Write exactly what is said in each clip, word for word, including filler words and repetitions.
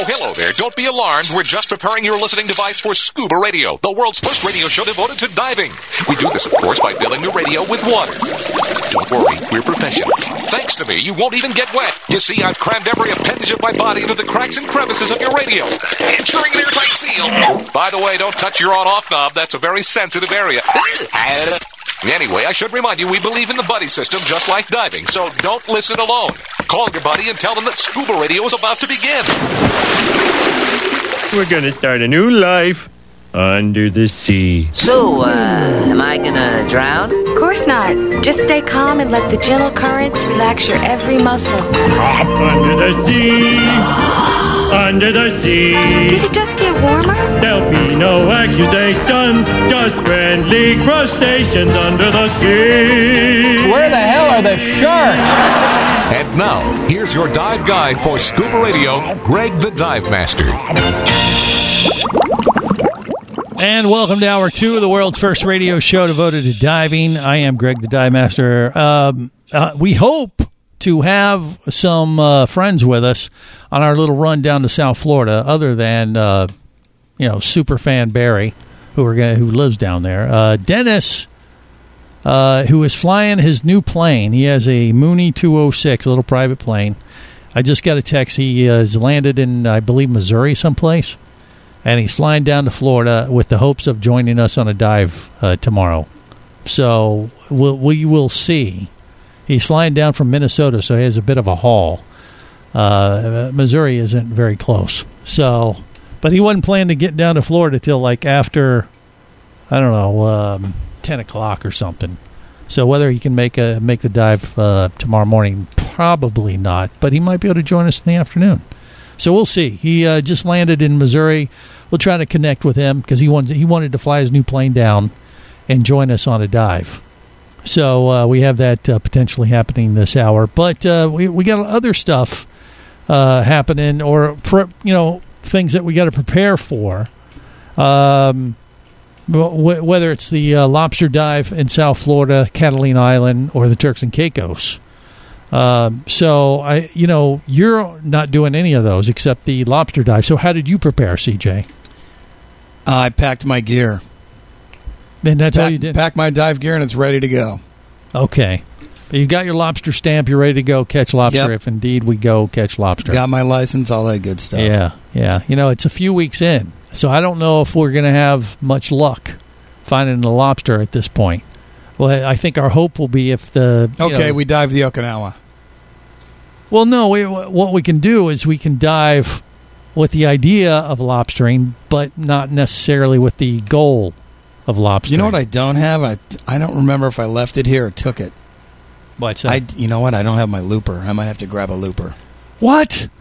hello there. Don't be alarmed. We're just preparing your listening device for Scuba Radio, the world's first radio show devoted to diving. We do this, of course, by filling the radio with water. Don't worry, we're professionals. Thanks to me, you won't even get wet. You see, I've crammed every appendage of my body into the cracks and crevices of your radio, ensuring an airtight seal. By the way, don't touch your on-off knob. That's a very sensitive area. Anyway, I should remind you, we believe in the buddy system just like diving, so don't listen alone. Call your buddy and tell them that Scuba Radio is about to begin. We're going to start a new life under the sea. So, uh, am I gonna drown? Of course not. Just stay calm and let the gentle currents relax your every muscle. Under the sea, under the sea. Did it just get warmer? There'll be no accusations, just friendly crustaceans under the sea. Where the hell are the sharks? And now, here's your dive guide for Scuba Radio, Greg the Dive Master. And welcome to Hour two of the world's first radio show devoted to diving. I am Greg the Dive Master. Um, uh, we hope to have some uh, friends with us on our little run down to South Florida, other than uh, you know superfan Barry, who are gonna, who lives down there. Uh, Dennis, uh, who is flying his new plane. He has a Mooney two oh six, a little private plane. I just got a text. He uh, has landed in, I believe, Missouri someplace. And he's flying down to Florida with the hopes of joining us on a dive uh, tomorrow. So we'll, we will see. He's flying down from Minnesota, so he has a bit of a haul. Uh, Missouri isn't very close. So, but he wasn't planning to get down to Florida till like after, I don't know, um, ten o'clock or something. So whether he can make a make the dive uh, tomorrow morning, probably not. But he might be able to join us in the afternoon. So we'll see. He uh, just landed in Missouri. We'll try to connect with him because he wanted he wanted to fly his new plane down and join us on a dive. So uh, we have that uh, potentially happening this hour. But uh, we we got other stuff uh, happening, or you know things that we got to prepare for. Um, w- whether it's the uh, lobster dive in South Florida, Catalina Island, or the Turks and Caicos. Um, so I, you know, you're not doing any of those except the lobster dive. So how did you prepare, C J? Uh, I packed my gear. And that's Pack, all you did? Packed my dive gear and it's ready to go. Okay. You got your lobster stamp. You're ready to go catch lobster. Yep. If indeed we go catch lobster. Got my license, all that good stuff. Yeah, yeah. You know, it's a few weeks in, so I don't know if we're going to have much luck finding a lobster at this point. Well, I think our hope will be if the... Okay, know, we dive the Okinawa. Well, no, we, what we can do is we can dive with the idea of lobstering, but not necessarily with the goal of lobstering. You know what I don't have? I I don't remember if I left it here or took it. What's that? I, you know what? I don't have my looper. I might have to grab a looper. What?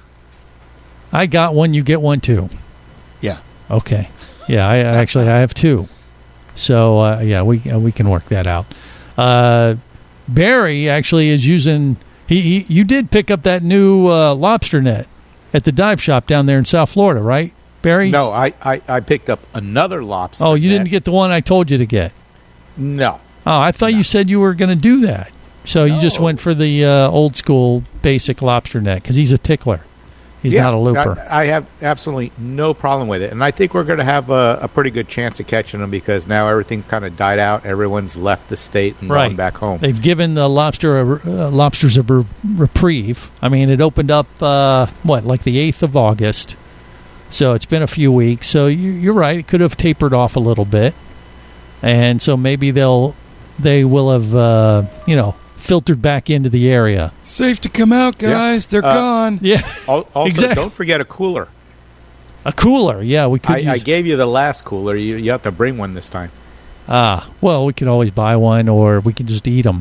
I got one, you get one too. Yeah. Okay. Yeah, I actually I have two. So, uh, yeah, we uh, we can work that out. Uh, Barry actually is using... He, he You did pick up that new uh, lobster net at the dive shop down there in South Florida, right, Barry? No, I, I, I picked up another lobster Oh, you net. didn't get the one I told you to get? No. Oh, I thought no. you said you were going to do that. So no. you just went for the uh, old school basic lobster net because he's a tickler. He's yeah, not a looper. I, I have absolutely no problem with it. And I think we're going to have a, a pretty good chance of catching them because now everything's kind of died out. Everyone's left the state and right. gone back home. They've given the lobster a, uh, lobsters a re- reprieve. I mean, it opened up, uh, what, like the eighth of August. So it's been a few weeks. So you, you're right. It could have tapered off a little bit. And so maybe they'll, they will have, uh, you know, filtered back into the area. Safe to come out, guys. Yeah. They're uh, gone. Yeah. Also, exactly. Don't forget a cooler. A cooler, yeah. We could. I, use... I gave you the last cooler. You, you have to bring one this time. Ah, well, we could always buy one, or we can just eat them.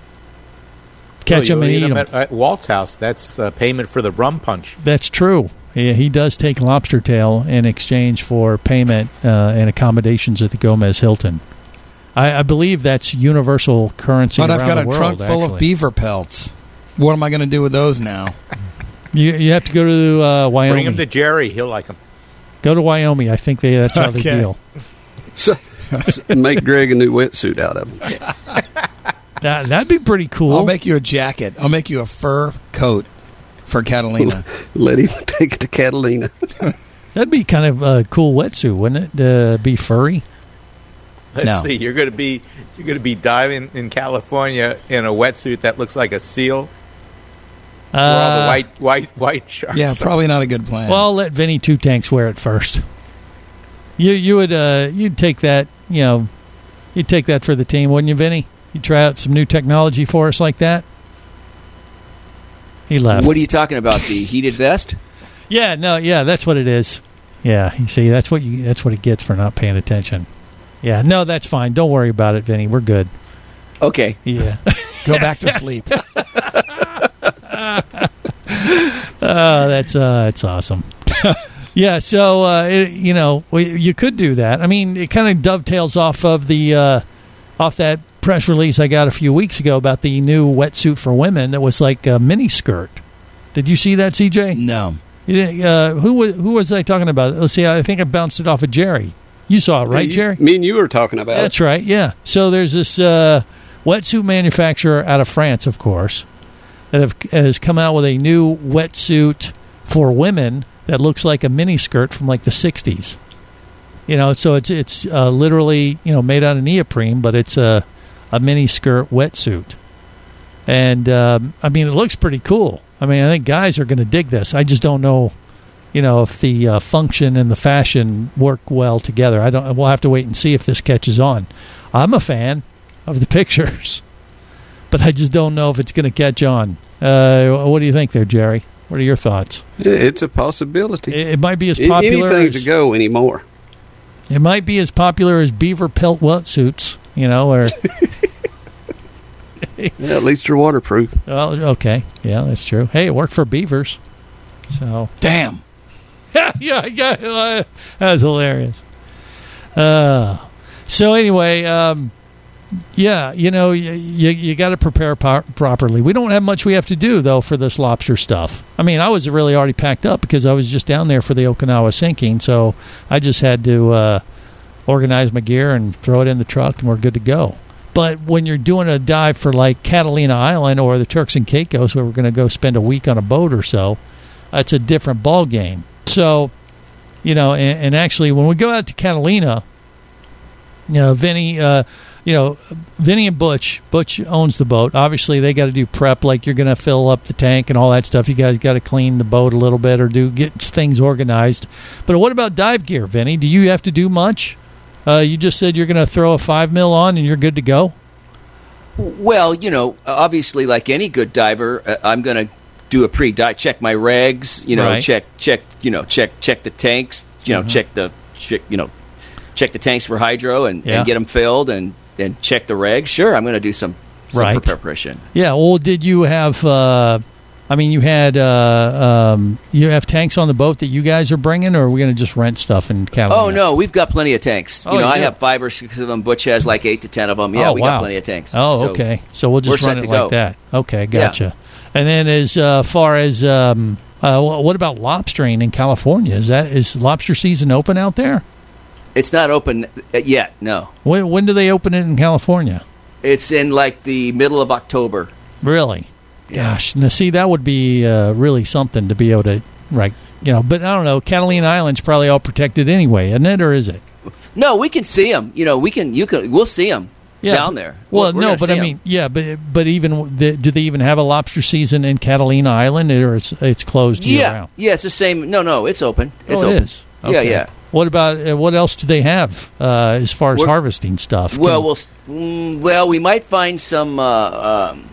Catch well, them and eat them. At, at Walt's house, that's uh, payment for the rum punch. That's true. He, he does take lobster tail in exchange for payment uh, and accommodations at the Gomez Hilton. I, I believe that's universal currency but around I've got the a world, trunk full actually. of beaver pelts. What am I going to do with those now? You you have to go to uh, Wyoming. Bring them to Jerry. He'll like them. Go to Wyoming. I think they, that's how okay. they deal. So, make Greg a new wetsuit out of them. That, that'd be pretty cool. I'll make you a jacket. I'll make you a fur coat. for Catalina. Let him take it to Catalina. That'd be kind of a cool wetsuit, wouldn't it? Uh, be furry. Let's No. see. You're going to be you're going to be diving in California in a wetsuit that looks like a seal. Uh, where all the white white white sharks. Yeah, are. probably not a good plan. Well, I'll let Vinny Two Tanks wear it first. You you would uh, you'd take that you know you'd take that for the team, wouldn't you, Vinny? You'd try out some new technology for us like that. He left. What are you talking about? The heated vest? Yeah, no, yeah, that's what it is. Yeah, you see, that's what you that's what it gets for not paying attention. Yeah, no, that's fine. Don't worry about it, Vinny. We're good. Okay. Yeah. Go back to sleep. Oh, that's uh, that's awesome. Yeah, so uh, it, you know, we, you could do that. I mean, it kind of dovetails off of the uh, off that press release I got a few weeks ago about the new wetsuit for women that was like a mini skirt. Did you see that, C J? No. You didn't, uh, who was who was I talking about? Let's see. I think I bounced it off of Jerry. You saw it, right, You- Jerry? Me and you were talking about That's it. right, yeah. So there's this uh, wetsuit manufacturer out of France, of course, that have, has come out with a new wetsuit for women that looks like a mini skirt from like the sixties. You know, so it's it's uh, literally you know made out of neoprene, but it's a a mini skirt wetsuit, and um, I mean it looks pretty cool. I mean I think guys are going to dig this. I just don't know. You know, if the uh, function and the fashion work well together. I don't. We'll have to wait and see if this catches on. I'm a fan of the pictures, but I just don't know if it's going to catch on. Uh, what do you think there, Jerry? What are your thoughts? It's a possibility. It, it might be as A- popular. Anything's as, a go anymore. It might be as popular as beaver pelt wetsuits. You know, or Yeah, at least they're waterproof. well, okay, yeah, that's true. Hey, it worked for beavers, so. Damn. yeah, yeah, yeah. That's hilarious. Uh, so anyway, um, yeah, you know, you you, you got to prepare po- properly. We don't have much we have to do though for this lobster stuff. I mean, I was really already packed up because I was just down there for the Okinawa sinking, so I just had to uh, organize my gear and throw it in the truck, and we're good to go. But when you're doing a dive for like Catalina Island or the Turks and Caicos, where we're going to go spend a week on a boat or so, it's a different ball game. So, you know, and, and actually, when we go out to Catalina, you know, Vinny, uh, you know, Vinny and Butch, Butch owns the boat. Obviously, they got to do prep, like you're going to fill up the tank and all that stuff. You guys got to clean the boat a little bit or do get things organized. But what about dive gear, Vinny? Do you have to do much? Uh, you just said you're going to throw a five mil on and you're good to go. Well, you know, obviously, like any good diver, uh, I'm going to do a pre-dive, check my regs, you know, Right. check, check, you know, check, check the tanks, you know, Mhm. check the, check, you know, check the tanks for hydro and, Yeah. and get them filled and, and check the regs. Sure, I'm going to do some, some Right. preparation. Yeah. Well, did you have? Uh, I mean, you had uh, um, you have tanks on the boat that you guys are bringing, or are we going to just rent stuff in Catalina? Oh no, we've got plenty of tanks. Oh, you know, you I do? have five or six of them. Butch has like eight to ten of them. Yeah, Oh, we wow. got plenty of tanks. Oh, So okay. So we'll we're just set run it to like go. that. Okay, gotcha. And then as uh, far as um, uh, wh- what about lobstering in California? Is that is lobster season open out there? It's not open yet. No, When, when do they open it in California? it's in like the middle of October. Really? Gosh, now see, that would be uh, really something to be able to, right? You know, but I don't know. Catalina Island's probably all protected anyway, isn't it, or is it? No, we can see them. You know, we can. You can. We'll see them down but- there. Well, We're- we're no, gonna but see I 'em. mean, yeah, but but even the, do they even have a lobster season in Catalina Island, or it's it's closed year yeah, round? yeah, it's the same. No, no, it's open. It's oh, open. it is. Yeah, Okay. yeah. What about uh, what else do they have uh, as far as We're- harvesting stuff? Well, Can- we'll s- mm, well, we might find some uh, um,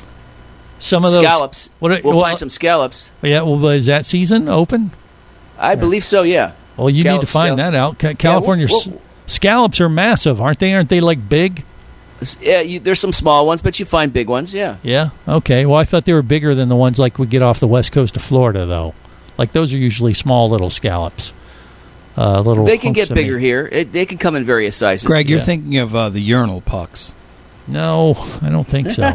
some of those scallops. What are- we'll well, find some scallops. Yeah, well, is that season open? I believe so. Yeah. Well, you need to Scallops, find scallops. that out. Ca- California we'll- s- scallops are massive, aren't they? Aren't they like big? Yeah, you, there's some small ones, but you find big ones. Yeah. Yeah. Okay. Well, I thought they were bigger than the ones like we get off the west coast of Florida, though. Like those are usually small little scallops. Uh, little. They can hunks get of bigger meat. here. It, they can come in various sizes. Greg, you're Yeah. thinking of uh, the urinal pucks. No, I don't think so.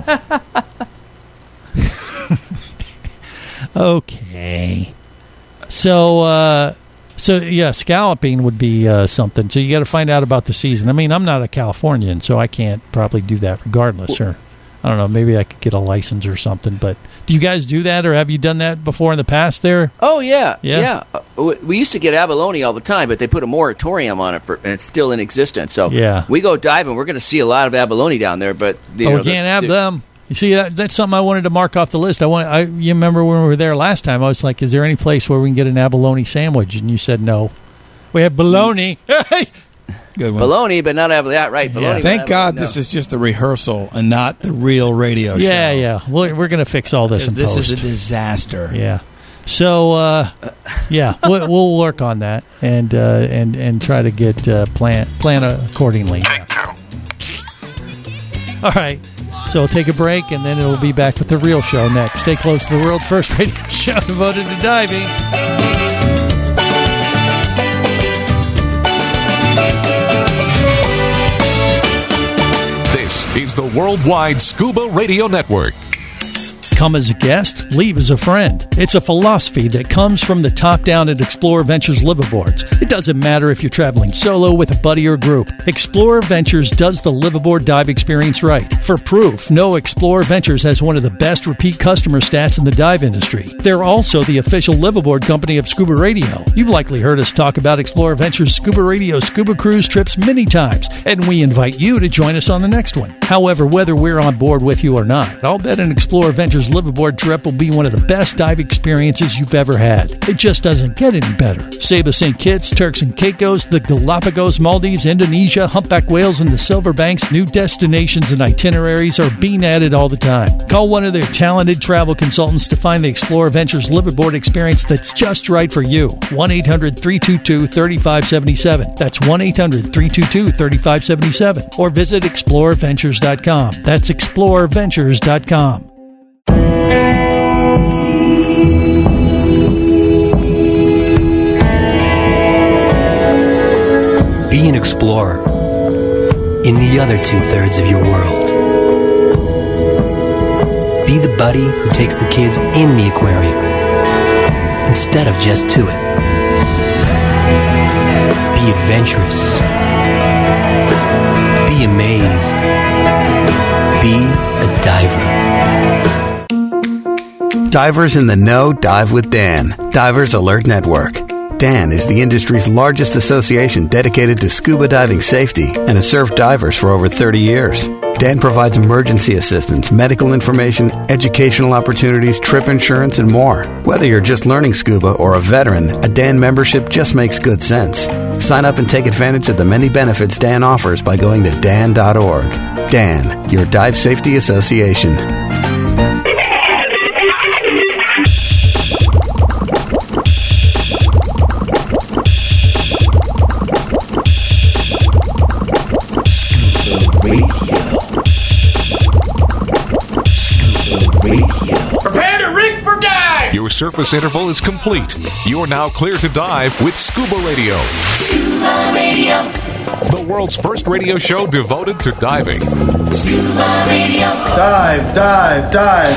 Okay. So, uh, so yeah, scalloping would be uh, something. So you got to find out about the season. I mean, I'm not a Californian, so I can't probably do that regardless. Or I don't know. Maybe I could get a license or something. But do you guys do that, or have you done that before in the past there? Oh, yeah. Yeah? Yeah. Uh, we used to get abalone all the time, but they put a moratorium on it, for, and it's still in existence. So Yeah. we go diving. We're going to see a lot of abalone down there, but you Oh, know, we can't the- have the- them. You see, that, that's something I wanted to mark off the list. I want. I you remember when we were there last time? I was like, "Is there any place where we can get an abalone sandwich?" And you said no. We have bologna. Hey, Good one. Bologna, but not abalone. Yeah, right. Bologna, Thank but God no. this is just a rehearsal and not the real radio show. yeah, yeah. We're, we're going to fix all this in This post. is a disaster. Yeah. So, uh, yeah, we'll, we'll work on that and uh, and and try to get uh, plan plan accordingly. Yeah. All right. So we'll take a break, and then it'll be back with the real show next. Stay close to the world's first radio show devoted to diving. This is the Worldwide Scuba Radio Network. Come as a guest, leave as a friend. It's a philosophy that comes from the top down at Explorer Ventures liveaboards. It doesn't matter if you're traveling solo, with a buddy, or group. Explorer Ventures does the liveaboard dive experience right. For proof, know Explorer Ventures has one of the best repeat customer stats in the dive industry. They're also the official liveaboard company of Scuba Radio. You've likely heard us talk about Explorer Ventures Scuba Radio scuba cruise trips many times, and we invite you to join us on the next one. However, whether we're on board with you or not, I'll bet an Explorer Ventures liveaboard trip will be one of the best dive experiences you've ever had. It just doesn't get any better. Saba Saint Kitts, Turks and Caicos, the Galapagos, Maldives, Indonesia, humpback whales, and the Silver Banks, new destinations and itineraries are being added all the time. Call one of their talented travel consultants to find the Explorer Ventures liveaboard experience that's just right for you. one eight hundred three two two three five seven seven. That's one eight hundred three two two three five seven seven. Or visit explorer ventures dot com. That's explorer ventures dot com. Be an explorer in the other two-thirds of your world. Be the buddy who takes the kids in the aquarium instead of just to it. Be adventurous. Be amazed. Be a diver. Divers in the Know dive with Dan. Divers Alert Network. Dan is the industry's largest association dedicated to scuba diving safety and has served divers for over thirty years. Dan provides emergency assistance, medical information, educational opportunities, trip insurance, and more. Whether you're just learning scuba or a veteran, a Dan membership just makes good sense. Sign up and take advantage of the many benefits Dan offers by going to dan dot org. Dan, your dive safety association. Your surface interval is complete. You're now clear to dive with Scuba Radio. Scuba Radio. The world's first radio show devoted to diving. Scuba Radio. Dive, dive, dive.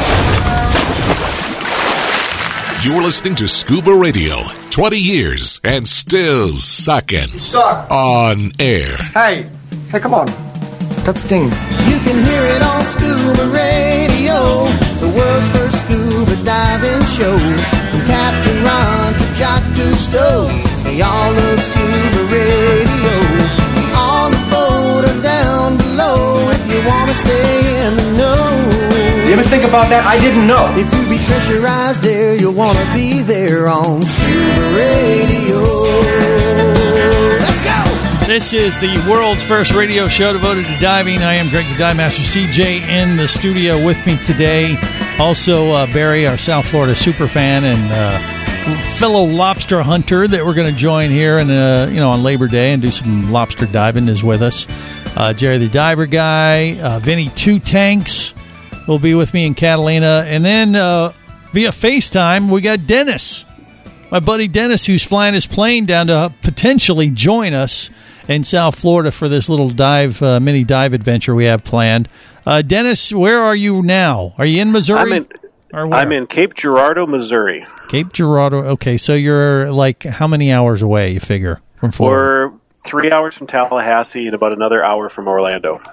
You're listening to Scuba Radio. twenty years and still sucking. Suck. On air. Hey, hey, come on. That sting. You can hear it on Scuba Radio, the world's first scuba diving show. From Captain Ron to Jacques Cousteau, they all love Scuba Radio. On the boat or down below, if you want to stay in the know. You ever think about that? I didn't know. If you be pressurized there, you'll want to be there on Scuba Radio. Let's go! This is the world's first radio show devoted to diving. I am Greg the Dive Master. C J in the studio with me today. Also, uh, Barry, our South Florida super fan and uh, fellow lobster hunter that we're going to join here and uh, you know on Labor Day and do some lobster diving is with us. Uh, Jerry the Diver Guy, uh, Vinny Two Tanks will be with me in Catalina, and then uh, via FaceTime we got Dennis, my buddy Dennis, who's flying his plane down to potentially join us in South Florida for this little dive, uh, mini dive adventure we have planned. Uh, Dennis, where are you now? Are you in Missouri? I'm in, or where? I'm in Cape Girardeau, Missouri. Cape Girardeau. Okay, so you're like how many hours away, you figure, from Florida? We're three hours from Tallahassee and about another hour from Orlando.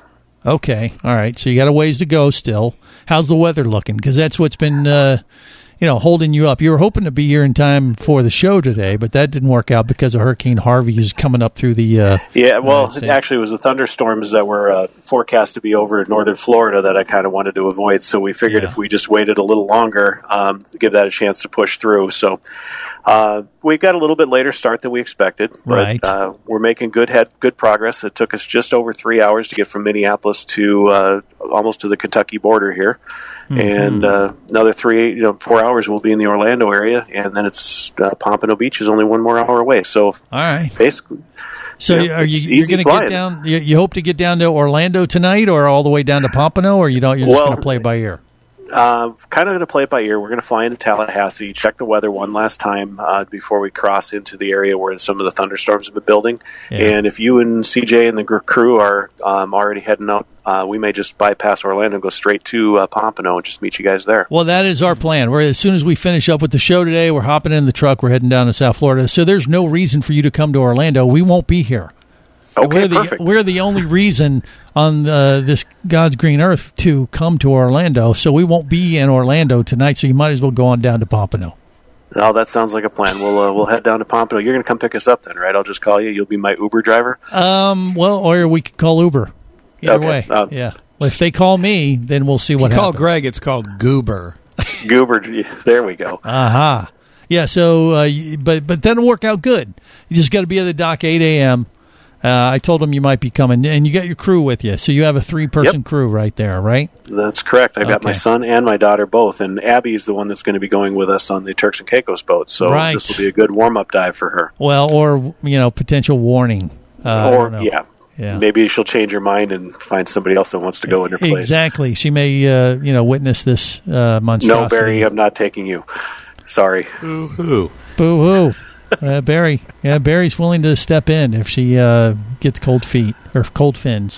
Okay. All right. So you got a ways to go still. How's the weather looking? Because that's what's been, uh, you know, holding you up. You were hoping to be here in time for the show today, but that didn't work out because of Hurricane Harvey is coming up through the. Uh, yeah, well, it actually, it was the thunderstorms that were uh, forecast to be over in northern Florida that I kind of wanted to avoid. So we figured Yeah. if we just waited a little longer, um, give that a chance to push through. So uh, we got a little bit later start than we expected, but Right. uh, we're making good head, good progress. It took us just over three hours to get from Minneapolis to uh, almost to the Kentucky border here. Mm-hmm. And uh, another three, you know, four hours we'll be in the Orlando area, and then it's uh, Pompano Beach is only one more hour away. So, all right, basically. So you know, are it's you you're easy going to get flying. down? You, you hope to get down to Orlando tonight, or all the way down to Pompano, or you don't? You're just Well, going to play by ear. Uh, kind of going to play it by ear. We're going to fly into Tallahassee, check the weather one last time uh, before we cross into the area where some of the thunderstorms have been building. Yeah. And if you and C J and the gr- crew are um, already heading out, uh, we may just bypass Orlando and go straight to uh, Pompano and just meet you guys there. Well, that is our plan. We're as soon as we finish up with the show today, we're hopping in the truck. We're heading down to South Florida. So there's no reason for you to come to Orlando. We won't be here. Okay, we're the, perfect. We're the only reason on uh, this God's green earth to come to Orlando. So we won't be in Orlando tonight. So you might as well go on down to Pompano. Oh, that sounds like a plan. We'll uh, we'll head down to Pompano. You're going to come pick us up then, right? I'll just call you. You'll be my Uber driver. Um. Well, or we could call Uber. Either Okay, way. um, yeah. Well, if they call me, then we'll see what If you call happens. Greg, it's called Goober. Goober. There we go. Aha. Yeah. So, uh, y- but but that'll work out good. You just got to be at the dock eight a.m. Uh, I told them you might be coming, and you got your crew with you, so you have a three-person Yep. crew right there, right? That's correct. I've got my Okay. son and my daughter both, and Abby's the one that's going to be going with us on the Turks and Caicos boat. So Right. this will be a good warm-up dive for her. Well, or you know, potential warning. Uh, I or don't know. yeah. Yeah. maybe she'll change her mind and find somebody else that wants to go in her place. Exactly. She may, uh, you know, witness this uh, monstrosity. No, Barry, I'm not taking you. Sorry. Ooh. Boo hoo. Uh, Barry. Yeah, Barry's willing to step in if she uh, gets cold feet or cold fins.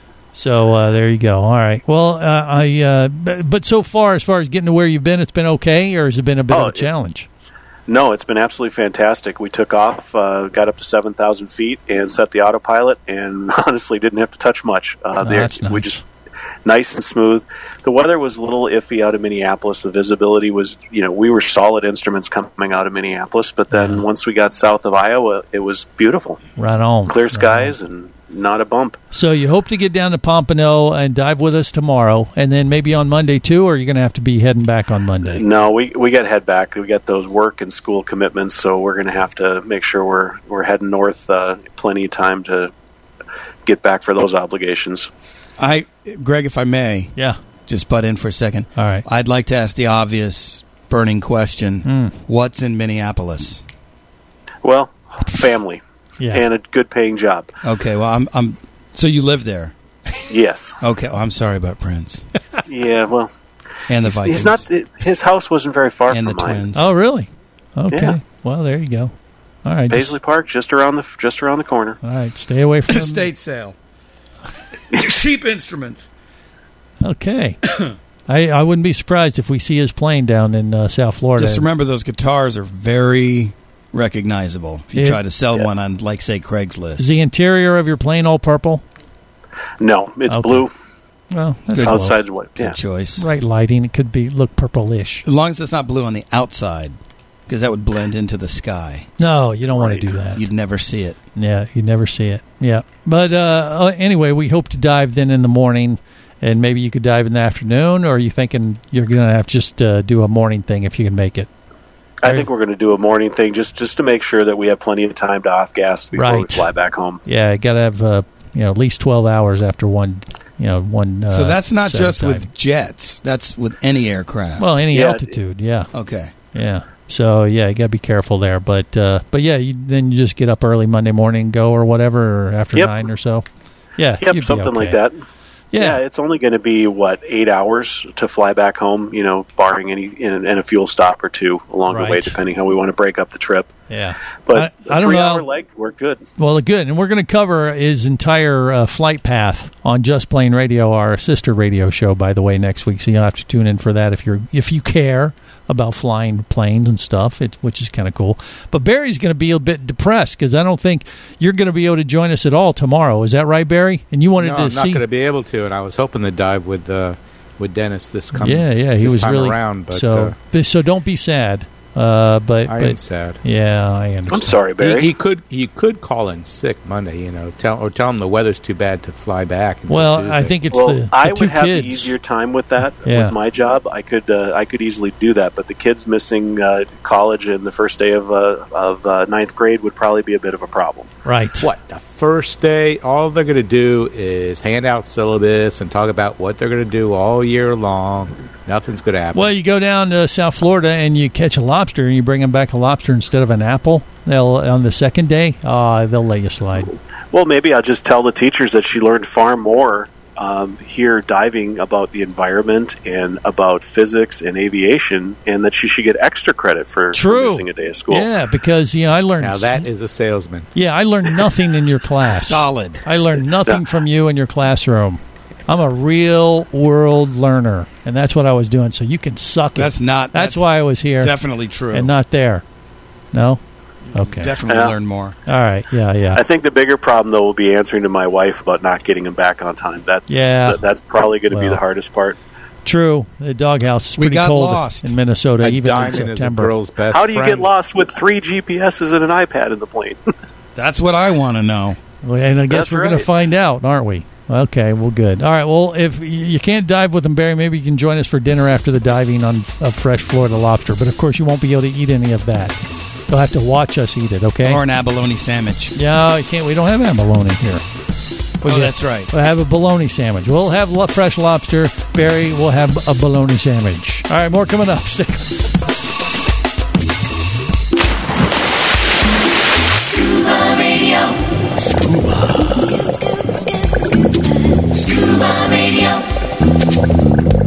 So uh, there you go. All right. Well, uh, I. Uh, but, but so far, as far as getting to where you've been, it's been okay, or has it been a bit Oh, of a it- challenge? No, it's been absolutely fantastic. We took off, uh, got up to seven thousand feet, and set the autopilot, and honestly didn't have to touch much. Uh, Oh, there- that's We nice. just nice and smooth. The weather was a little iffy out of Minneapolis. The visibility was, you know, we were solid instruments coming out of Minneapolis, but then once we got south of Iowa, it was beautiful. Right on. Clear Right skies and not a bump. So you hope to get down to Pompano and dive with us tomorrow, and then maybe on Monday too, or you're going to have to be heading back on Monday? No, we we got to head back. We got those work and school commitments, so we're going to have to make sure we're we're heading north. Uh, plenty of time to get back for those obligations. I, Greg, if I may, yeah, just butt in for a second. All right. I'd like to ask the obvious burning question: Mm. What's in Minneapolis? Well, family Yeah. and a good paying job. Okay, well, I'm, I'm. So you live there? Yes. Okay, well, I'm sorry about Prince Yeah. Well, and the he's, Vikings. he's not. His house wasn't very far And from the mine. Twins. Oh, really? Okay. Yeah. Well, there you go. All right. Paisley Park, just around the just around the corner. All right. Stay away from them. Estate sale. Cheap instruments. Okay. I, I wouldn't be surprised if we see his plane down in uh, South Florida. Just remember, those guitars are very recognizable. If you It- try to sell Yeah. one on, like, say, Craigslist. Is the interior of your plane all purple? No, it's Okay. blue. Well, that's Good. close. Outside's white. Good Yeah. choice. Right lighting. It could be look purplish. As long as it's not blue on the outside, because that would blend into the sky. No, you don't want Right. to do that. You'd never see it. Yeah, you never see it. Yeah. But uh, uh, anyway, we hope to dive then in the morning, and maybe you could dive in the afternoon, or are you thinking you're going to have to just uh, do a morning thing if you can make it? I think we're going to do a morning thing just just to make sure that we have plenty of time to off gas before we Right. fly back home. Yeah, got to have uh, you know at least twelve hours after one. You know, one. Uh, so that's not set of just time. with jets. That's with any aircraft. Well, any Yeah. altitude. Yeah. Okay. Yeah. So yeah, you got to be careful there. But uh, but yeah, you, then you just get up early Monday morning, go or whatever, or after Yep. nine or so. Yeah. Yep, you'd be something like okay. that. Yeah. it's only going to be what eight hours to fly back home. You know, barring any and, and a fuel stop or two along the way, Right. depending how we want to break up the trip. Yeah. But I- the I don't three-hour know. leg worked good. Well, good. And we're going to cover his entire uh, flight path on Just Plain Radio, our sister radio show, by the way, next week. So you'll have to tune in for that if you're if you care about flying planes and stuff, it, which is kind of cool. But Barry's going to be a bit depressed because I don't think you're going to be able to join us at all tomorrow. Is that right, Barry? And you wanted no, to I'm see? not going to be able to, and I was hoping to dive with uh, with Dennis this coming. Yeah, yeah, he this was time really around. But, so. uh, th- so don't be sad. Uh, but I but, am sad. Yeah, I understand. I'm sorry, Barry. He, he could he could call in sick Monday, you know, tell or tell him the weather's too bad to fly back. until Well, Tuesday. I think it's well, the, the I two would have kids. the easier time with that Yeah. with my job. I could uh, I could easily do that, but the kids missing uh, college and the first day of uh, of uh, ninth grade would probably be a bit of a problem. Right. What, the first day, all they're going to do is hand out syllabus and talk about what they're going to do all year long. Nothing's going to happen. Well, you go down to South Florida and you catch a lobster and you bring them back a lobster instead of an apple. They'll on the second day, uh, they'll let you slide. Well, maybe I'll just tell the teachers that she learned far more um, here diving about the environment and about physics and aviation, and that she should get extra credit for, for True. missing a day of school. Yeah, because you know I learned. Now that is a salesman. Yeah, I learned nothing in your class. Solid. I learned nothing Yeah. from you in your classroom. I'm a real world learner, and that's what I was doing. So you can suck it. That's not. That's, why I was here Definitely true. and not there. No. Okay. Definitely Yeah. learn more. All right. Yeah. Yeah. I think the bigger problem, though, will be answering to my wife about not getting him back on time. That's Yeah. that, that's probably going to be Well. the hardest part. True. The doghouse is We pretty got cold lost. in Minnesota, A even in diamond is a September. girl's best How do you friend. get lost with three G P S's and an iPad in the plane? That's what I want to know. Well, and I guess That's we're going to right. find out, aren't we? Okay, well, good. All right, well, if y- you can't dive with them, Barry, maybe you can join us for dinner after the diving on of fresh Florida lobster. But, of course, you won't be able to eat any of that. You'll have to watch us eat it, okay? Or an abalone sandwich. Yeah, you can't. We don't have abalone here. Oh, that's right. We'll have a bologna sandwich. We'll have lo- fresh lobster. Barry will have a bologna sandwich. All right, more coming up. Stick. Scuba Radio. Scuba. Scuba Radio.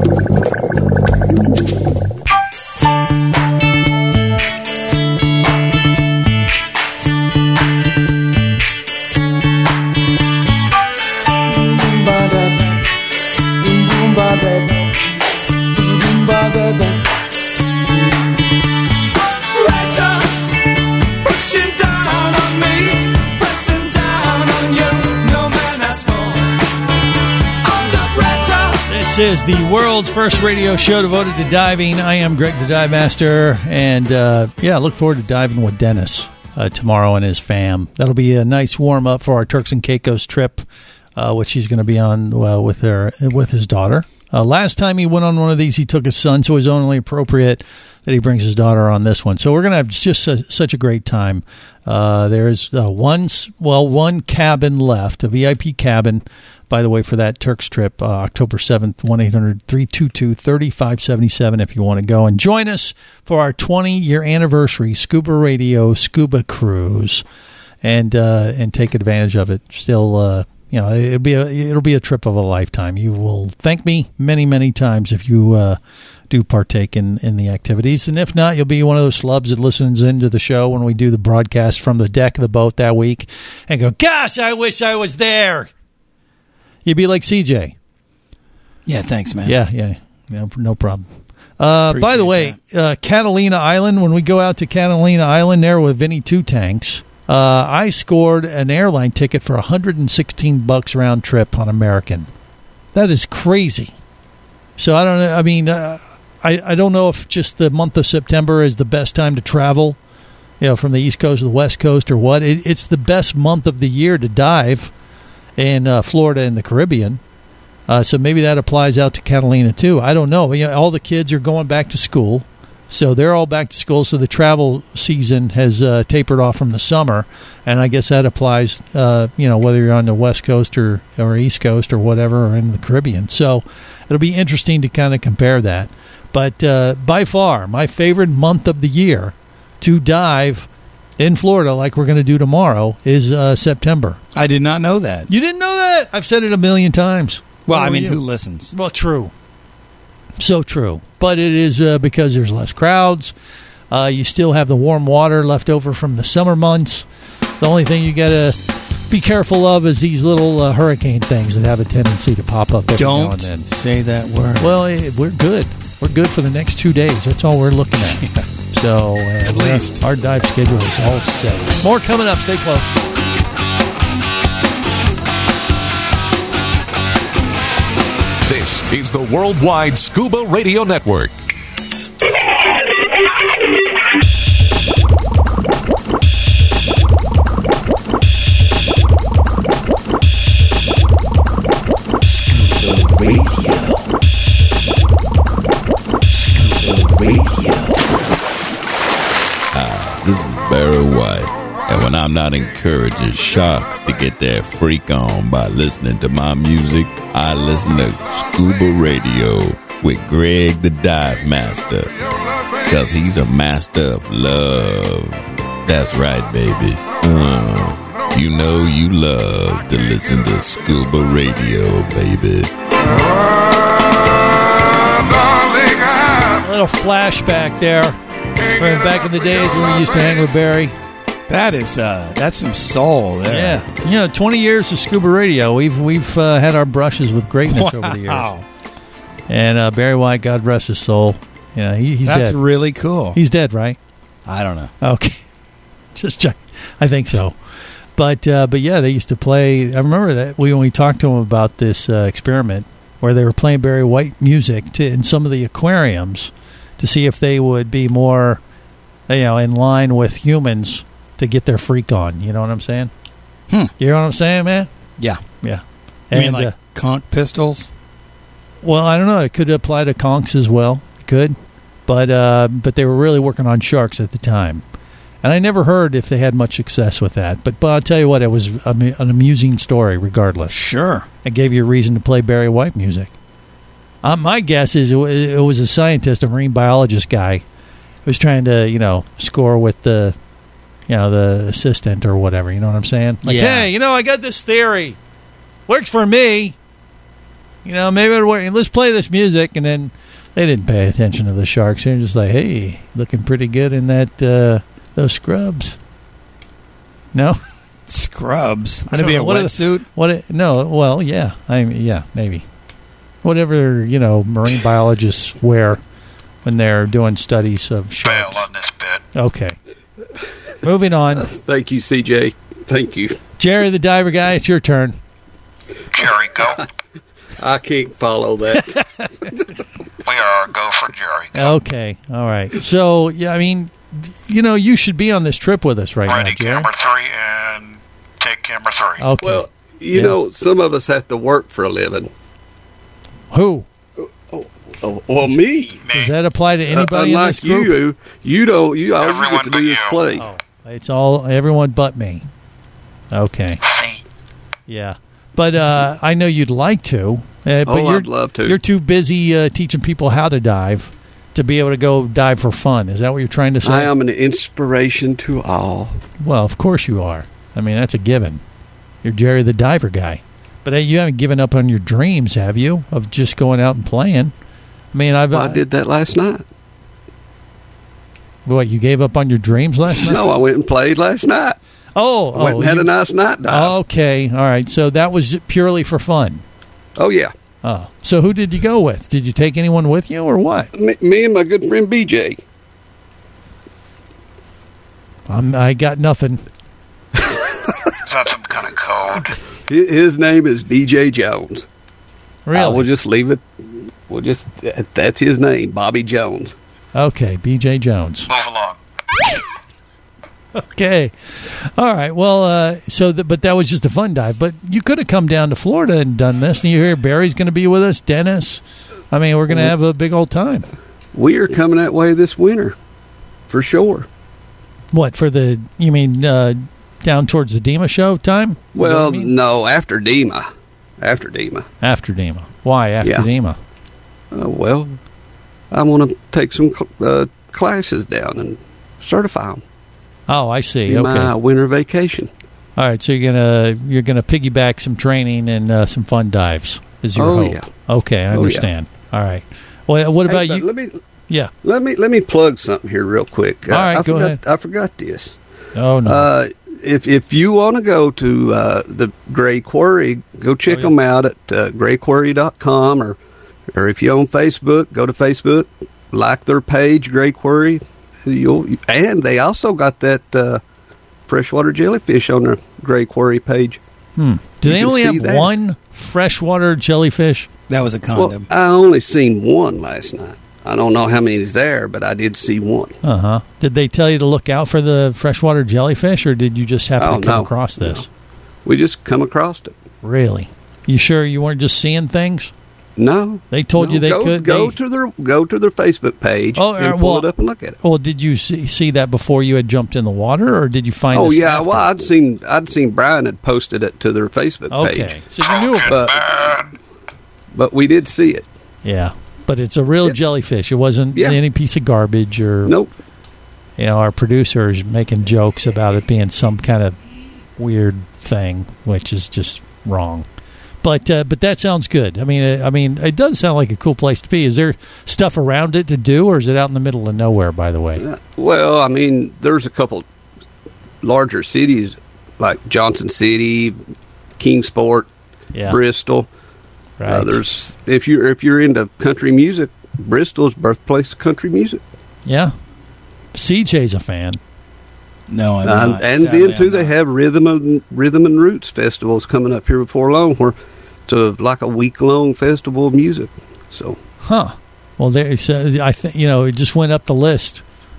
This is the world's first radio show devoted to diving. I am Greg the Dive Master, and uh, yeah, look forward to diving with Dennis uh, tomorrow and his fam. That'll be a nice warm up for our Turks and Caicos trip, uh, which he's going to be on well, with her with his daughter. Uh, last time he went on one of these, he took his son, so it was only appropriate that he brings his daughter on this one. So we're going to have just a, such a great time. Uh, there's uh, one, well, one cabin left, a V I P cabin, by the way, for that Turks trip, uh, October seventh, one eight hundred three two two three five seven seven if you want to go. And join us for our twenty-year anniversary Scuba Radio Scuba Cruise and uh, and take advantage of it. Still, uh, you know, it'll be a, it'll be a trip of a lifetime. You will thank me many, many times if you uh, do partake in, in the activities. And if not, you'll be one of those slubs that listens into the show when we do the broadcast from the deck of the boat that week and go, gosh, I wish I was there. You'd be like C J. Yeah, thanks, man. Yeah, yeah, yeah no problem. Uh, by the way, uh, Catalina Island, when we go out to Catalina Island there with Vinny Two Tanks, uh, I scored an airline ticket for one hundred sixteen bucks round trip on American. That is crazy. So I don't know. I mean, uh, I, I don't know if just the month of September is the best time to travel, you know, from the East Coast to the West Coast or what. It, it's the best month of the year to dive in uh, Florida and the Caribbean. Uh, so maybe that applies out to Catalina too. I don't know. You know. All the kids are going back to school. So they're all back to school. So the travel season has uh, tapered off from the summer. And I guess that applies, uh, you know, whether you're on the West Coast or, or East Coast or whatever, or in the Caribbean. So it'll be interesting to kind of compare that. But uh, by far, my favorite month of the year to dive in Florida, like we're going to do tomorrow, is uh, September. I did not know that. You didn't know that? I've said it a million times. Well, How I are mean, you? who listens? Well, true. So true. But it is uh, because there's less crowds. Uh, you still have the warm water left over from the summer months. The only thing you got to be careful of is these little uh, hurricane things that have a tendency to pop up every Don't now and then. say that word. Well, eh, we're good. We're good for the next two days. That's all we're looking at. Yeah. So, uh, At least. our dive schedule is all set. More coming up. Stay close. This is the Worldwide Scuba Radio Network. Scuba Radio. Scuba Radio. Hi, this is Barry White. And when I'm not encouraging sharks to get their freak on by listening to my music, I listen to Scuba Radio with Greg the Dive Master. Because he's a master of love. That's right, baby. Uh, you know you love to listen to Scuba Radio, baby. A little flashback there from back in the days when we used to hang with Barry. That is, uh, that's some soul there. Yeah. You know, twenty years of Scuba Radio. We've we've uh, had our brushes with greatness wow. over the years. And uh, Barry White, God rest his soul. You know, he, he's That's dead. really cool. He's dead, right? I don't know. Okay. Just check. I think so. But, uh, but yeah, they used to play. I remember that we when we talked to them about this uh, experiment where they were playing Barry White music to, in some of the aquariums to see if they would be more, you know, in line with humans to get their freak on. You know what I'm saying? Hmm. You know what I'm saying, man? Yeah. Yeah. You and, mean like uh, conch pistols? Well, I don't know. It could apply to conchs as well. It could. But, uh, but they were really working on sharks at the time. And I never heard if they had much success with that. But, but I'll tell you what, it was an amusing story regardless. Sure. It gave you a reason to play Barry White music. Uh, my guess is it, w- it was a scientist, a marine biologist guy, who was trying to, you know, score with the, you know, the assistant or whatever. You know what I'm saying? Like, Yeah. hey, you know, I got this theory. Works for me. You know, maybe it'll work. Let's play this music. And then they didn't pay attention to the sharks. They're just like, hey, looking pretty good in that uh, those scrubs. No? Scrubs? I Would it don't be know. a What are the- wetsuit? What? It, no. Well, yeah. I yeah, maybe. Whatever, you know, marine biologists wear when they're doing studies of sharks. Bail on this bit. Okay. Moving on. Thank you, C J. Thank you. Jerry the Diver Guy, it's your turn. Jerry, go. I can't follow that. We are go for Jerry. Okay. All right. So, yeah, I mean, you know, you should be on this trip with us right Ready, now, Jerry. camera three, and take camera three. Okay. Well, you Yeah. know, some of us have to work for a living. Who? Oh, well, me. Does that apply to anybody uh, in unlike this group? you, you don't. You all you Everyone get to but do is you. play. Oh, it's all everyone but me. Okay. Yeah. But uh, I know you'd like to. Uh, but Oh, you're, I'd love to. You're too busy uh, teaching people how to dive to be able to go dive for fun. Is that what you're trying to say? I am an inspiration to all. Well, of course you are. I mean, that's a given. You're Jerry the Diver Guy. But uh, you haven't given up on your dreams, have you, of just going out and playing? I mean, I've. Well, I did that last night. What, you gave up on your dreams last night? No, I went and played last night. Oh, I went oh, and had you- a nice night dive. Okay, all right. So that was purely for fun. Oh, yeah. Oh, so who did you go with? Did you take anyone with you, or what? Me, me and my good friend B J. I'm, I got nothing. Is that some kind of code? His his name is B J Jones. Really? I will just leave it. We'll just. That's his name, Bobby Jones. Okay, B J Jones. Move along. Okay, all right. Well, uh, so the, but that was just a fun dive. But you could have come down to Florida and done this. And you hear Barry's going to be with us, Dennis. I mean, we're going to have a big old time. We are coming that way this winter, for sure. What for the? You mean uh, down towards the Dema show time? Is that Well, what you mean? no, after Dema. After Dema. After Dema. Why after Yeah. Dema? Uh, well, I want to take some cl- uh, classes down and certify them. Oh, I see. In Okay. my winter vacation. All right. So you're gonna you're gonna piggyback some training and uh, some fun dives. Is your Oh, hope? yeah. Okay, I Oh, yeah. understand. All right. Well, what about Hey, but you? Let me Yeah. Let me let me plug something here real quick. All right, I go forgot, ahead. I forgot this. Oh no. Uh, if if you want to go to uh, the Gray Quarry, go check Oh, yeah. them out at uh, gray quarry dot com, or or if you're on Facebook, go to Facebook, like their page, Gray Quarry. You'll and they also got that uh, freshwater jellyfish on their Gray Quarry page. Hmm. Do You they can only see have that. one freshwater jellyfish? That was a condom. Well, I only seen one last night. I don't know how many is there, but I did see one. Uh huh. Did they tell you to look out for the freshwater jellyfish, or did you just happen Oh, to come no. across this? We just come across it. Really? You sure you weren't just seeing things? No, They told no, you they go, could. go they- to their go to their Facebook page Oh, and uh, pull well- it up and look at it. Well, did you see, see that before you had jumped in the water, or did you find? Oh this yeah, after? well I'd seen I'd seen Brian had posted it to their Facebook Okay, page. so you knew about but, but we did see it. Yeah, but it's a real jellyfish. It wasn't Yeah. any piece of garbage or. Nope. You know, our producer is making jokes about it being some kind of weird thing, which is just wrong. But uh, but that sounds good. I mean, uh, I mean, it does sound like a cool place to be. Is there stuff around it to do, or is it out in the middle of nowhere? By the way, Well, I mean, there's a couple larger cities like Johnson City, Kingsport, Yeah. Bristol. Right. Uh, there's if you're if you're into country music, Bristol's birthplace of country music. yeah, C J's a fan. No, I'm Uh, not. and Sadly, then too, I'm they not. have rhythm and rhythm and roots festivals coming up here before long, where to like a week long festival of music. So, Huh. Well, there. So I think you know it just went up the list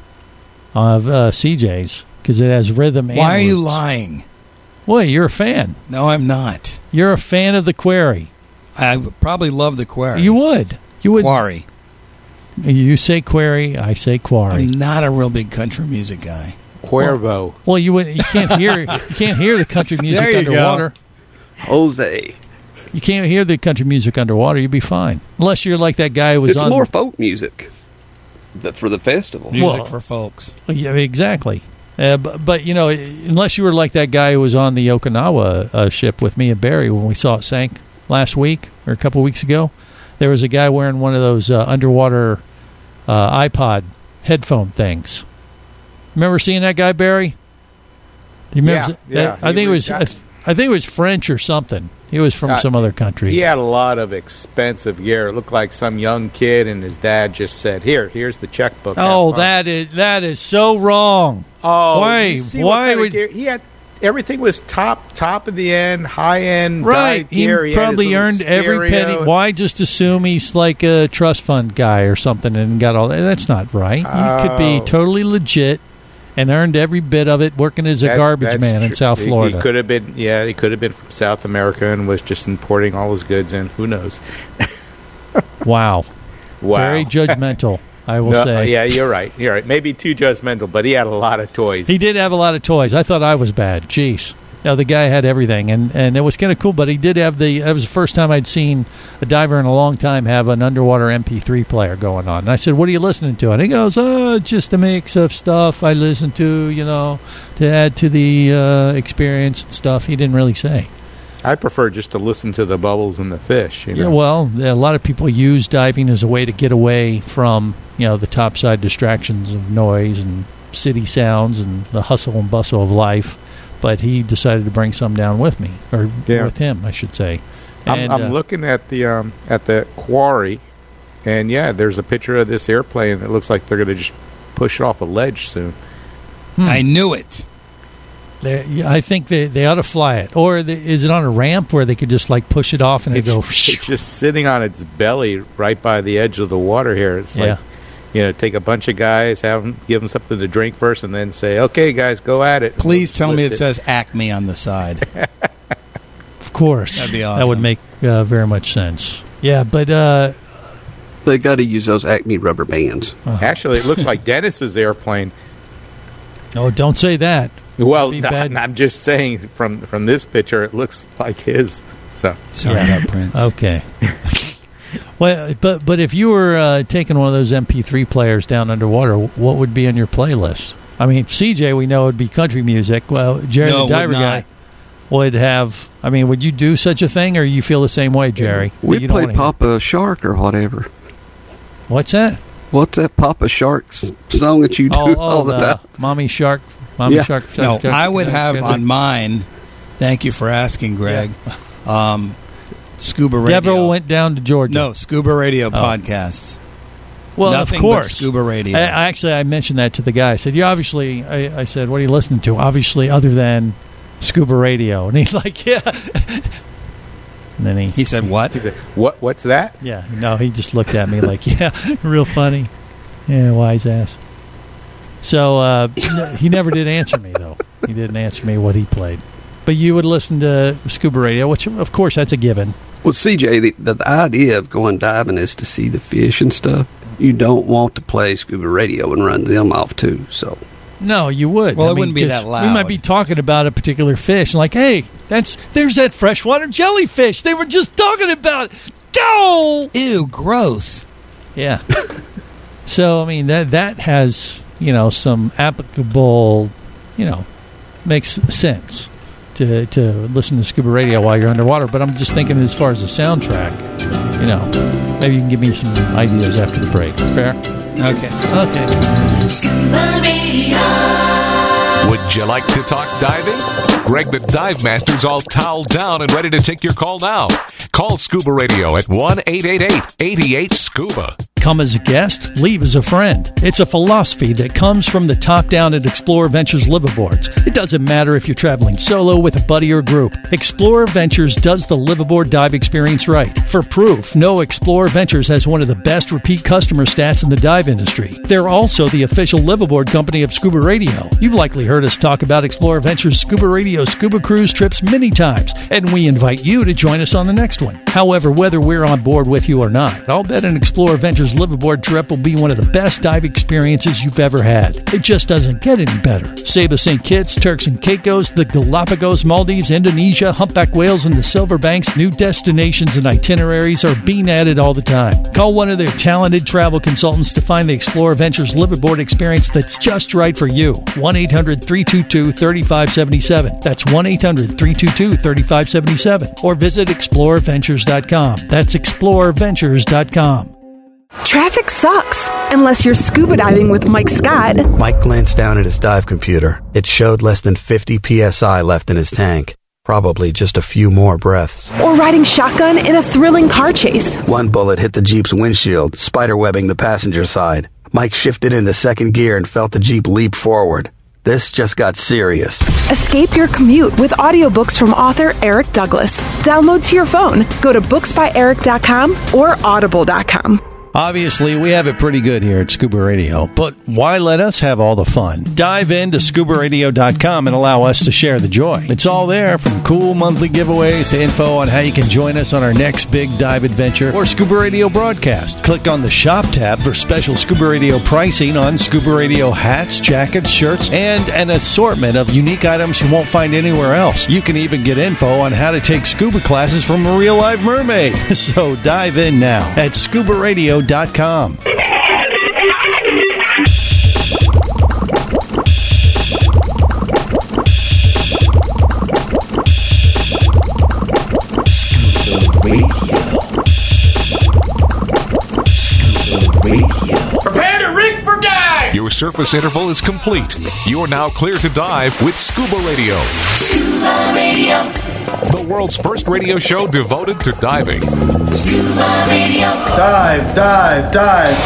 of uh, C J's because it has rhythm. And Why are you roots. lying? Well, you're a fan. No, I'm not. You're a fan of the Quarry. I would probably love the Quarry. You would. You would. Quarry. You say Quarry. I say Quarry. I'm not a real big country music guy. Cuervo. Well, you would. You can't hear. You can't hear the country music There you go. underwater. Jose, You can't hear the country music underwater. You'd be fine, unless you're like that guy who was it's on. more folk music the, for the festival. Music Well- for folks. Yeah, exactly. Uh, but, but you know, unless you were like that guy who was on the Okinawa uh, ship with me and Barry when we saw it sank last week or a couple weeks ago, there was a guy wearing one of those uh, underwater uh, iPod headphone things. Remember seeing that guy, Barry? Do you remember? Yeah, that- yeah, I think he it was. was- I, th- I think it was French or something. He was from Uh, some other country. He had a lot of expensive gear. It looked like some young kid, and his dad just said, "Here, here's the checkbook." Have Oh, fun." that is that is so wrong. Oh, why? you see what Why kind of would? gear- he had? Everything was top, top of the end, high end, Right, dive he gear. He had his probably little earned every stereo. penny. Why just assume he's like a trust fund guy or something and got all that? That's not right. He could be Oh. totally legit and earned every bit of it working as a That's- garbage that's man in true. South He- Florida. He could have been, yeah, he could have been from South America and was just importing all his goods in. Who knows? Wow. Wow. Very judgmental, I will No, say. Yeah, you're right. You're right. Maybe too judgmental, but he had a lot of toys. He did have a lot of toys. I thought I was bad. Jeez. Now, the guy had everything, and, and it was kind of cool, but he did have the... That was the first time I'd seen a diver in a long time have an underwater M P three player going on. And I said, what are you listening to? And he goes, oh, just a mix of stuff I listen to, you know, to add to the uh, experience and stuff. He didn't really say. I prefer just to listen to the bubbles and the fish. You know? Yeah, well, a lot of people use diving as a way to get away from, you know, the topside distractions of noise and city sounds and the hustle and bustle of life. But he decided to bring some down with me, or Yeah. with him, I should say. I'm, And, I'm uh, looking at the um, at the quarry, and yeah, there's a picture of this airplane. It looks like they're going to just push it off a ledge soon. Hmm. I knew it. they- yeah, I think they, they ought to fly it. Or the, is it on a ramp where they could just like push it off and it It's, go? it's just sitting on its belly right by the edge of the water here. It's like, Yeah. you know, take a bunch of guys, have them, give them something to drink first, and then say, "Okay, guys, go at it." Please tell me it Lift says Acme on the side. Of course, That'd be That would awesome. make uh, very much sense. Yeah, but uh, they got to use those Acme rubber bands. Actually, it looks like Dennis's airplane. oh, don't say that. Well, Be no, bad. I'm just saying from from this picture, it looks like his. So Sorry Yeah. about Prince. Okay. Well, but but if you were uh, taking one of those M P three players down underwater, what would be on your playlist? I mean, C J, we know would be country music. Well, Jerry No, the would diver not. guy would have. I mean, would you do such a thing, or you feel the same way, Jerry? We You don't play wanna hear- Papa Shark or whatever. What's that? What's that Papa Shark's song that you do Oh, oh, all the, the time? Mommy Shark. Mommy Yeah. Shark. No, Shark- I would have Shark- on mine. Thank you for asking, Greg. Um, Scuba Radio. Deborah went down to Georgia. No, Scuba Radio podcasts. Well, Nothing of course, but Scuba Radio. I, I actually, I mentioned that to the guy. I said, "You obviously," I, I said, "What are you listening to?" Obviously, other than Scuba Radio, and he's like, "Yeah." And then he he said, "What?" He said, "What? What's that?" Yeah, no, he just looked at me like, "Yeah, real funny." Yeah, wise ass. So uh, he never did answer me though. He didn't answer me what he played. But you would listen to Scuba Radio, which of course that's a given. Well, C J, the, the, the idea of going diving is to see the fish and stuff. You don't want to play Scuba Radio and run them off too. So No, you would. Well, I it mean, wouldn't be 'cause that loud. We might be talking about a particular fish, and like, hey, that's there's that freshwater jellyfish they were just talking about. Go! Ew, gross. Yeah. So I mean that that has you know some applicable, you know, makes sense to to listen to Scuba Radio while you're underwater. But I'm just thinking as far as the soundtrack, you know, maybe you can give me some ideas after the break. Fair? Okay. Okay. Scuba Radio. Would you like to talk diving? Greg the Dive Master's all toweled down and ready to take your call now. Call Scuba Radio at one eight eight eight, eight eight, SCUBA. Come as a guest, leave as a friend. It's a philosophy that comes from the top down at Explorer Ventures liveaboards. It doesn't matter if you're traveling solo, with a buddy, or group. Explorer Ventures does the liveaboard dive experience right. For proof, know Explorer Ventures has one of the best repeat customer stats in the dive industry. They're also the official liveaboard company of Scuba Radio. You've likely heard us talk about Explorer Ventures Scuba Radio scuba cruise trips many times, and we invite you to join us on the next one. However, whether we're on board with you or not, I'll bet an Explorer Ventures liveaboard trip will be one of the best dive experiences you've ever had. It just doesn't get any better. Saba Saint Kitts, Turks and Caicos, the Galapagos, Maldives, Indonesia, humpback whales, and the Silver Banks, new destinations and itineraries are being added all the time. Call one of their talented travel consultants to find the Explorer Ventures liveaboard experience that's just right for you. one eight hundred, three two two, three five seven seven. That's one eight hundred, three two two, three five seven seven. Or visit explorer ventures dot com. That's explorer ventures dot com. Traffic sucks, unless you're scuba diving with Mike Scott. Mike glanced down at his dive computer. It showed less than fifty P S I left in his tank. Probably just a few more breaths. Or riding shotgun in a thrilling car chase. One bullet hit the Jeep's windshield, spiderwebbing the passenger side. Mike shifted into second gear and felt the Jeep leap forward. This just got serious. Escape your commute with audiobooks from author Eric Douglas. Download to your phone. Go to books by eric dot com or audible dot com. Obviously, we have it pretty good here at Scuba Radio, but why let us have all the fun? Dive into scuba radio dot com and allow us to share the joy. It's all there, from cool monthly giveaways to info on how you can join us on our next big dive adventure or Scuba Radio broadcast. Click on the Shop tab for special Scuba Radio pricing on Scuba Radio hats, jackets, shirts, and an assortment of unique items you won't find anywhere else. You can even get info on how to take scuba classes from a real live mermaid. So dive in now at scuba radio dot com. Scuba Radio. Scuba Radio. Prepare to rig for dive! Your surface interval is complete. You are now clear to dive with Scuba Radio. Scuba Radio. The world's first radio show devoted to diving. Scuba Radio. Dive, dive, dive.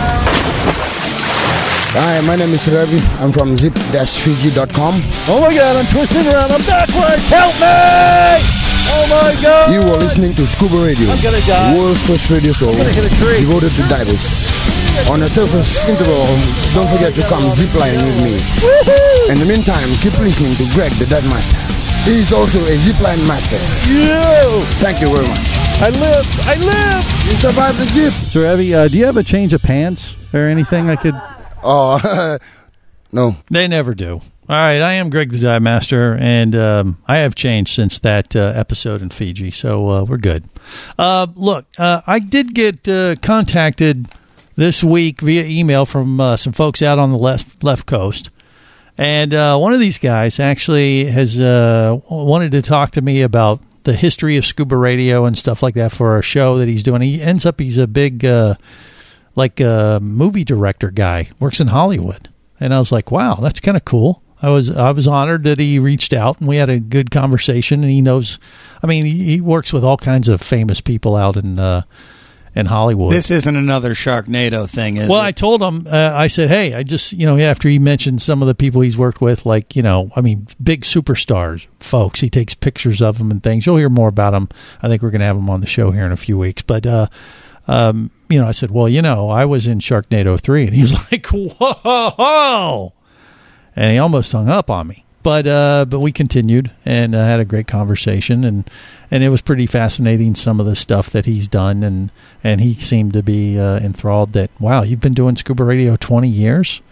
Hi, my name is Ravi. I'm from zip dash fiji dot com. Oh my god, I'm twisting around. I'm backwards. Help me! Oh my god! You are listening to Scuba Radio. I'm gonna die. World's first radio show gonna hit a tree. devoted to divers. On the surface interval, don't forget to come ziplining with me. Woohoo! In the meantime, keep listening to Greg the Dive Master. He is also a zipline master. Yo! Thank you very much. I lived! I lived! You survived the jeep. So, Ravi, uh, do you have a change of pants or anything I could... Oh, no. They never do. All right, I am Greg the Dive Master, and um, I have changed since that uh, episode in Fiji, so uh, we're good. Uh, look, uh, I did get uh, contacted this week via email from uh, some folks out on the left left coast, and uh, one of these guys actually has uh, wanted to talk to me about the history of Scuba Radio and stuff like that for a show that he's doing. He ends up he's a big uh, like a movie director guy, works in Hollywood. And I was like, wow, that's kind of cool. I was I was honored that he reached out, and we had a good conversation. And he knows, I mean, he, he works with all kinds of famous people out in uh, in Hollywood. This isn't another Sharknado thing, is well, it? I told him, uh, I said, hey, I just, you know, after he mentioned some of the people he's worked with, like, you know, I mean, big superstars, folks. He takes pictures of them and things. You'll hear more about him. I think we're going to have him on the show here in a few weeks. But, uh, um, you know, I said, well, you know, I was in Sharknado three. And he was like, whoa. And he almost hung up on me. But uh, but we continued and uh, had a great conversation, and, and it was pretty fascinating, some of the stuff that he's done, and, and he seemed to be uh, enthralled that, wow, you've been doing scuba radio twenty years?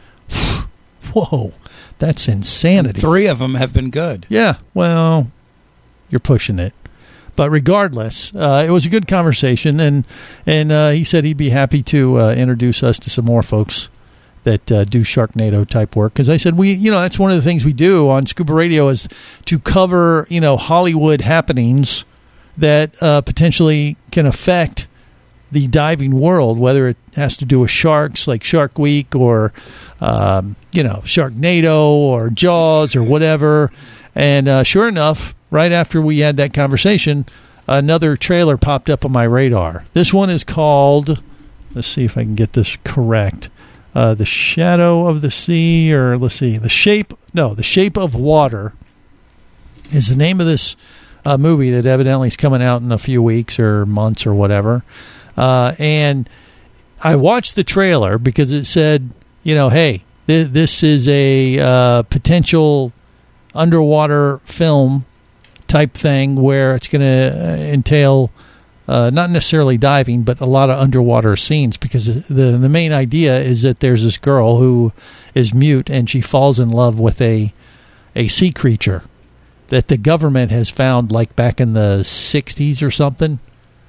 Whoa, that's insanity. Three of them have been good. Yeah, well, you're pushing it. But regardless, uh, it was a good conversation, and, and uh, he said he'd be happy to uh, introduce us to some more folks that uh, do Sharknado type work. Because I said, we, you know, that's one of the things we do on Scuba Radio is to cover, you know, Hollywood happenings that uh, potentially can affect the diving world, whether it has to do with sharks like Shark Week or, um, you know, Sharknado or Jaws or whatever. And uh, sure enough, right after we had that conversation, another trailer popped up on my radar. This one is called, let's see if I can get this correct. Uh, the Shadow of the Sea, or let's see, the shape, no, the Shape of Water is the name of this uh, movie that evidently is coming out in a few weeks or months or whatever. Uh, and I watched the trailer because it said, you know, hey, th- this is a uh, potential underwater film type thing where it's going to uh, entail Uh, not necessarily diving, but a lot of underwater scenes, because the the main idea is that there's this girl who is mute and she falls in love with a a sea creature that the government has found like back in the sixties or something,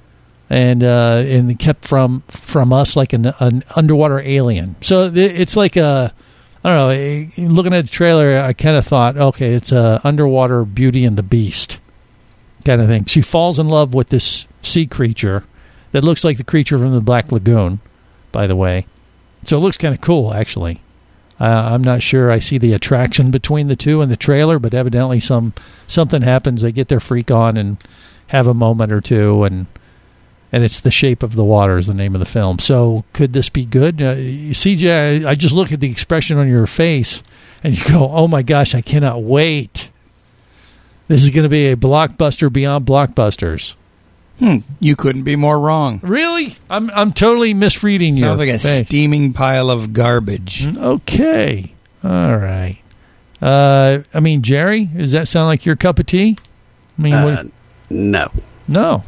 and uh, and kept from from us like an, an underwater alien. So it's like a, I don't know. Looking at the trailer, I kind of thought, okay, it's a underwater Beauty and the Beast kind of thing. She falls in love with this sea creature that looks like the creature from the Black Lagoon, by the way. So it looks kind of cool, actually. Uh, I'm not sure I see the attraction between the two in the trailer, but evidently some something happens. They get their freak on and have a moment or two, and and it's The Shape of the Water is the name of the film. So could this be good? Uh, C J, I, I just look at the expression on your face, and you go, oh my gosh, I cannot wait. This is going to be a blockbuster beyond blockbusters. Hmm, you couldn't be more wrong. Really? I'm I'm totally misreading you. Sounds like a face. steaming pile of garbage. Okay. All right. Uh, I mean, Jerry, does that sound like your cup of tea? I mean, Uh, what, no. no.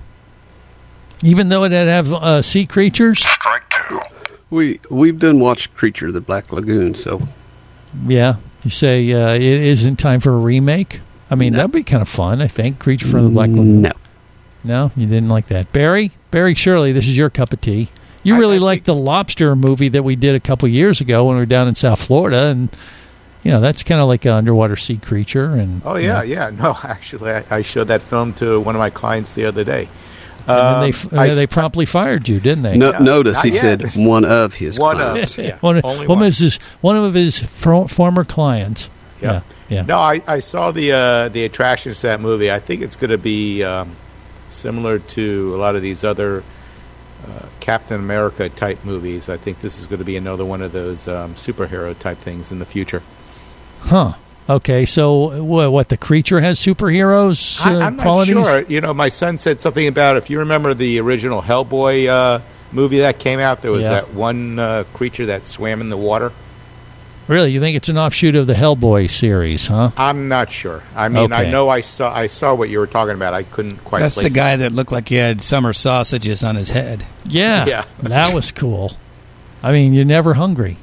Even though it had have uh, sea creatures? Strike two. We, we've done watched Creature of the Black Lagoon, so... Yeah. You say uh, it isn't time for a remake? I mean, No. that'd be kind of fun, I think. Creature from the Black Lagoon. No. No? You didn't like that. Barry? Barry, surely this is your cup of tea. You really liked the lobster movie that we did a couple years ago when we were down in South Florida, and, you know, that's kind of like an underwater sea creature. And Oh, you yeah, know, yeah. No, actually, I, I showed that film to one of my clients the other day. And then Um, they, f- I- they promptly fired you, didn't they? No, Yeah, notice not he yet. said one of his One clients. of, yeah. one, of, Only one, one. Of his, one of his fro- former clients. Yeah. Yeah. yeah. No, I, I saw the uh, the attractions to that movie. I think it's going to be um, similar to a lot of these other uh, Captain America type movies. I think this is going to be another one of those um, superhero type things in the future. Huh. Okay, so what, what the creature has superheroes uh, I, I'm not qualities? sure. You know, my son said something about, if you remember the original Hellboy uh, movie that came out, there was Yeah. that one uh, creature that swam in the water. Really, you think it's an offshoot of the Hellboy series, huh? I'm not sure. I mean, I Okay. know I saw I saw what you were talking about. I couldn't quite. That's place the it. guy that looked like he had summer sausages on his head. Yeah, Yeah. that was cool. I mean, you're never hungry.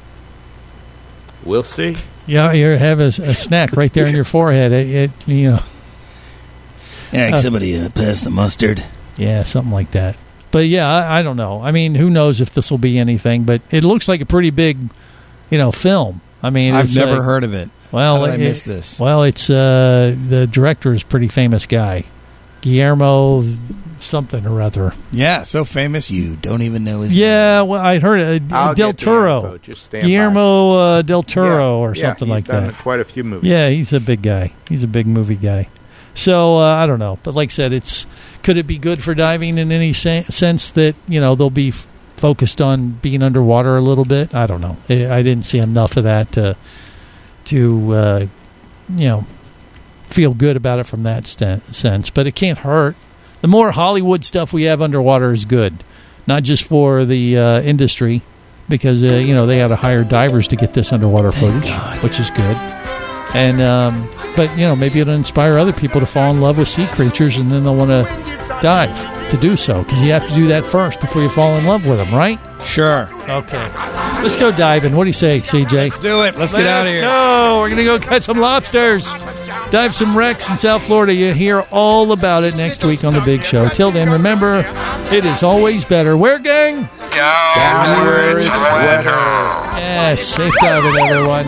We'll see. Yeah, you have a, a snack right there in your forehead. It, it you know, Yeah, like Uh, somebody uh, passed the mustard. yeah, something like that. But yeah, I, I don't know. I mean, who knows if this will be anything? But it looks like a pretty big, you know, film. I mean, I've it's never like- heard of it. Well, How did I it- miss this? Well, it's uh, the director is a pretty famous guy. Guillermo something or other. Yeah, so famous you don't even know his Yeah, well, I heard it. Uh, I'll Del get the Toro. info. Just stand by. Guillermo uh, Del Toro Yeah, or yeah, something he's like done that. quite a few movies. Yeah, he's a big guy. He's a big movie guy. So uh, I don't know, but like I said, it's could it be good for diving in any sen- sense that you know they'll be f- focused on being underwater a little bit? I don't know. I, I didn't see enough of that to to uh, you know feel good about it from that st- sense. But it can't hurt. The more Hollywood stuff we have underwater is good, not just for the uh, industry, because uh, you know they had to hire divers to get this underwater footage, which is good. And um, but you know maybe it'll inspire other people to fall in love with sea creatures, and then they'll want to dive to do so, because you have to do that first before you fall in love with them, right? Sure. Okay. Let's go diving. What do you say, C J? Let's do it. Let's get out of here. No, we're gonna go catch some lobsters, dive some wrecks in South Florida. You hear all about it next week on the Big Show. Till then, remember, it is always better. Where, gang? Downward sweater. Yes, safe diving, everyone.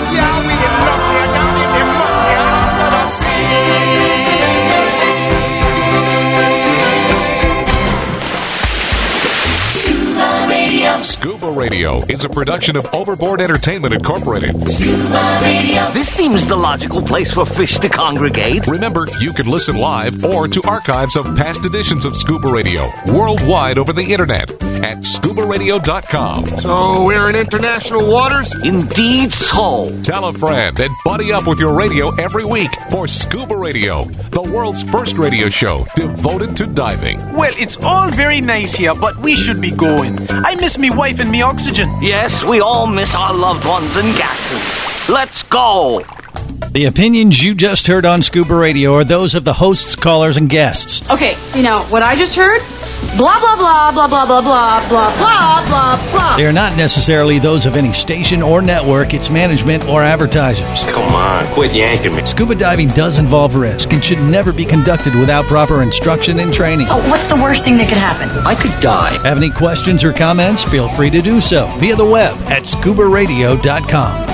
Scuba Radio is a production of Overboard Entertainment Incorporated. Scuba Radio. This seems the logical place for fish to congregate. Remember, you can listen live or to archives of past editions of Scuba Radio worldwide over the internet at scuba radio dot com. So we're in international waters? Indeed so. Tell a friend and buddy up with your radio every week for Scuba Radio, the world's first radio show devoted to diving. Well, it's all very nice here, but we should be going. I miss me wife and me oxygen. Yes, we all miss our loved ones and gases. Let's go. The opinions you just heard on Scuba Radio are those of the hosts, callers, and guests. Okay, you know, what I just heard? Blah, blah, blah, blah, blah, blah, blah, blah, blah, blah, blah. They are not necessarily those of any station or network, its management, or advertisers. Come on, quit yanking me. Scuba diving does involve risk and should never be conducted without proper instruction and training. Oh, what's the worst thing that could happen? I could die. Have any questions or comments? Feel free to do so via the web at scuba radio dot com.